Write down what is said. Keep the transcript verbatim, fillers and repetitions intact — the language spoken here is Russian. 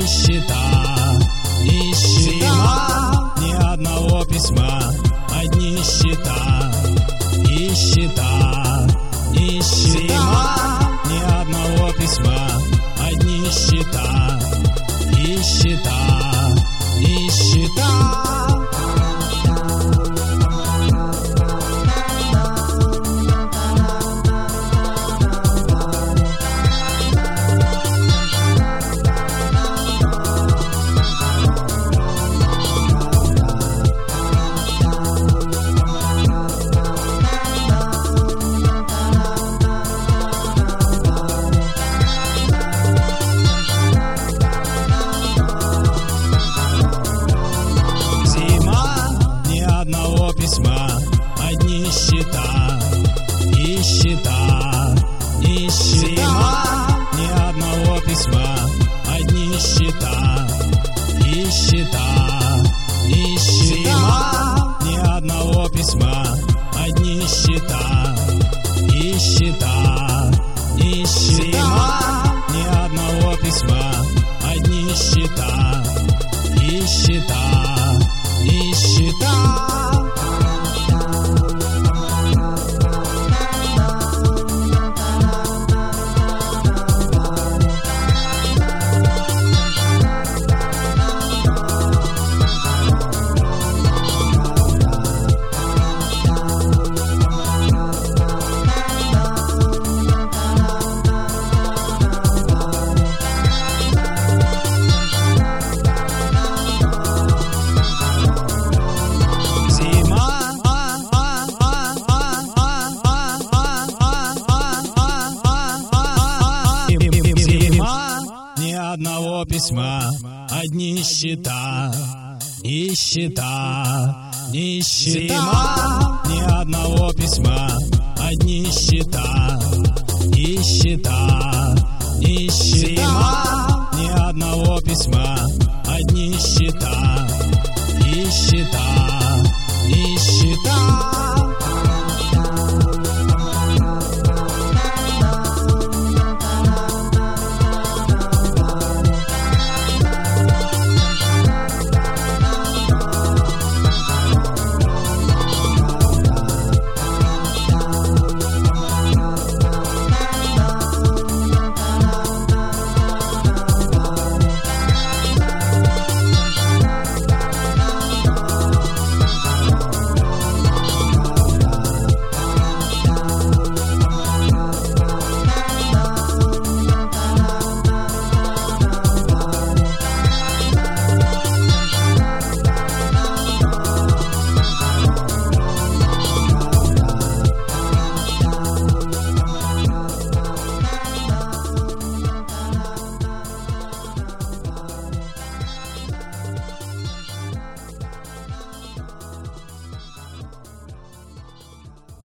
Нищета, нищета, ни одного письма, одни счета. Нищета, нищета, ни одного письма, одни счета. Нищета, нищета. Письма, одни счета, нищета, нищета, ни одного письма, одни счета, нищета, нищета, ни одного письма, одни счета, нищета, нищета, ни одного письма, одни счета, нищета, нищета. Одного письма, одни счета, нищета, нищета, ни одного письма, одни счета, нищета, нищета, ни одного письма, одни счета, нищета.